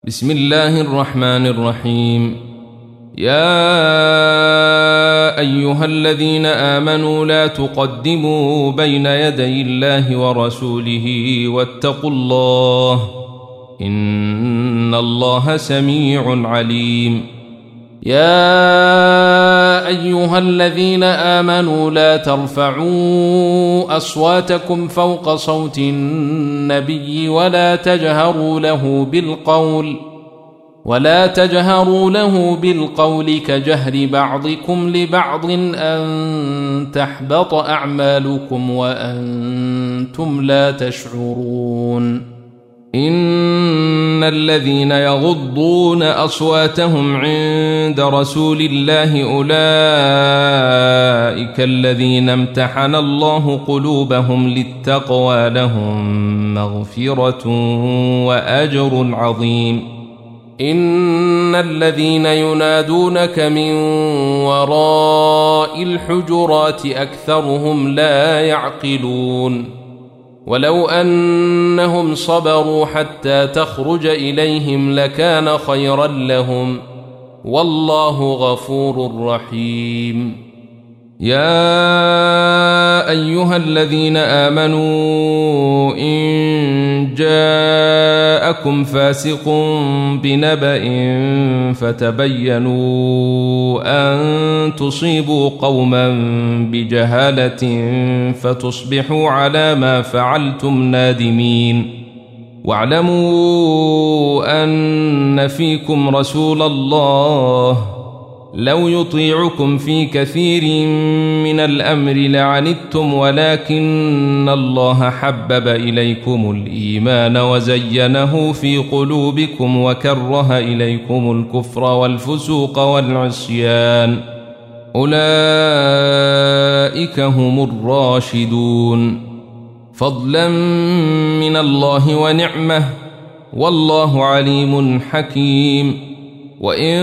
بسم الله الرحمن الرحيم. يا أيها الذين آمنوا لا تقدموا بين يدي الله ورسوله واتقوا الله إن الله سميع عليم. يا أيها الذين آمنوا لا ترفعوا أصواتكم فوق صوت النبي ولا تجهروا له بالقول كجهر بعضكم لبعض أن تحبط أعمالكم وأنتم لا تشعرون. إن الذين يغضون أصواتهم عند رسول الله أولئك الذين امتحن الله قلوبهم للتقوى لهم مغفرة وأجر عظيم. إن الذين ينادونك من وراء الحجرات أكثرهم لا يعقلون. ولو أنهم صبروا حتى تخرج إليهم لكان خيرا لهم والله غفور رحيم. يا أيها الذين آمنوا إن جاءكم فاسق بنبأ فتبينوا أن تصيبوا قوما بجهالة فتصبحوا على ما فعلتم نادمين. واعلموا أن فيكم رسول الله لو يطيعكم في كثير من الأمر لعنتم ولكن الله حبب إليكم الإيمان وزينه في قلوبكم وكره إليكم الكفر والفسوق والعصيان أولئك هم الراشدون فضلا من الله ونعمة والله عليم حكيم. وإن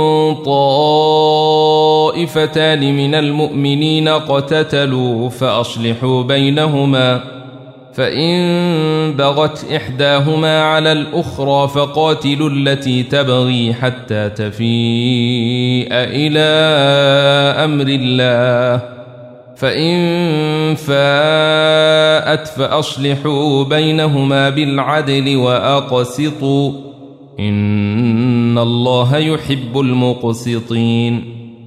طائفتان من المؤمنين اقتتلوا فأصلحوا بينهما فإن بغت إحداهما على الأخرى فقاتلوا التي تبغي حتى تفيء إلى أمر الله فإن فاءت فأصلحوا بينهما بالعدل وأقسطوا إن الله يحب المقسطين.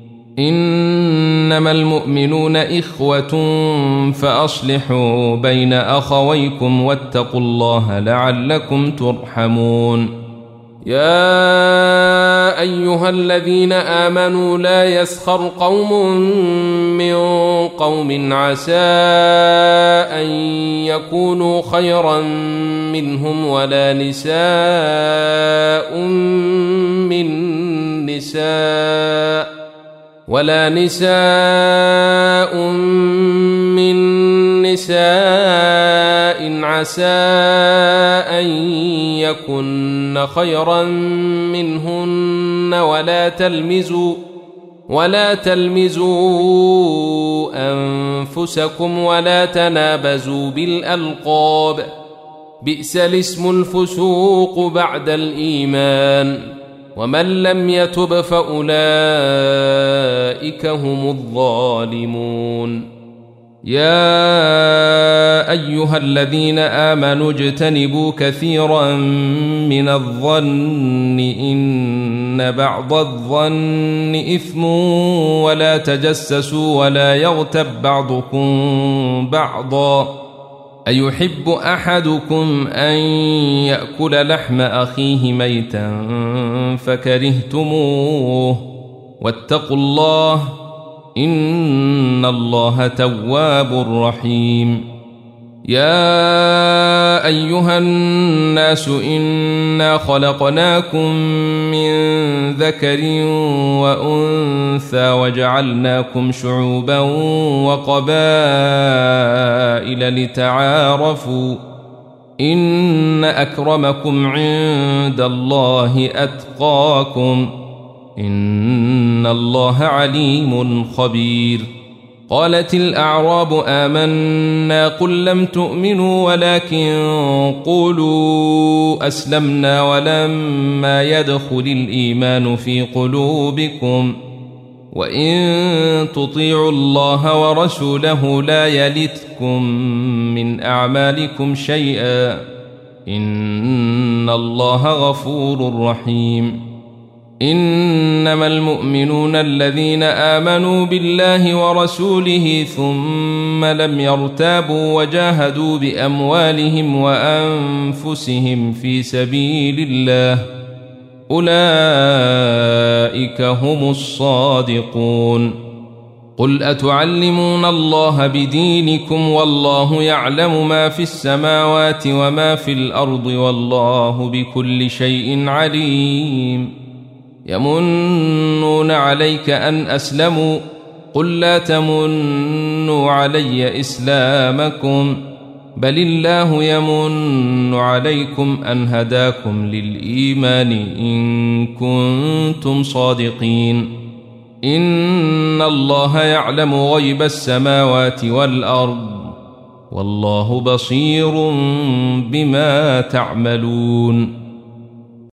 إنما المؤمنون إخوة فأصلحوا بين أخويكم واتقوا الله لعلكم ترحمون. يا أيها الذين آمنوا لا يسخر قوم من قوم عسى أن يكونوا خيرا منهم ولا نساء من نساء عسى أن يكن خيرا منهن ولا تلمزوا أنفسكم ولا تنابزوا بالألقاب بئس الاسم الفسوق بعد الإيمان ومن لم يتب فأولئك هم الظالمون. يا أيها الذين آمنوا اجتنبوا كثيرا من الظن إن بعض الظن إثم ولا تجسسوا ولا يغتب بعضكم بعضا أيحب أحدكم أن يأكل لحم أخيه ميتا فكرهتموه واتقوا الله إن الله تواب رحيم. يا أيها الناس إنا خلقناكم من ذكر وأنثى وجعلناكم شعوبا وقبائل لتعارفوا إن أكرمكم عند الله أتقاكم إن الله عليم خبير. قالت الأعراب آمنا قل لم تؤمنوا ولكن قولوا أسلمنا ولما يدخل الإيمان في قلوبكم وإن تطيعوا الله ورسوله لا يلتكم من أعمالكم شيئا إن الله غفور رحيم إنما المؤمنون الذين آمنوا بالله ورسوله ثم لم يرتابوا وجاهدوا بأموالهم وأنفسهم في سبيل الله أولئك هم الصادقون قل أتعلمون الله بدينكم والله يعلم ما في السماوات وما في الأرض والله بكل شيء عليم يمنون عليك أن أسلموا قل لا تمنوا علي إسلامكم بل الله يمن عليكم أن هداكم للإيمان إن كنتم صادقين إن الله يعلم غيب السماوات والأرض والله بصير بما تعملون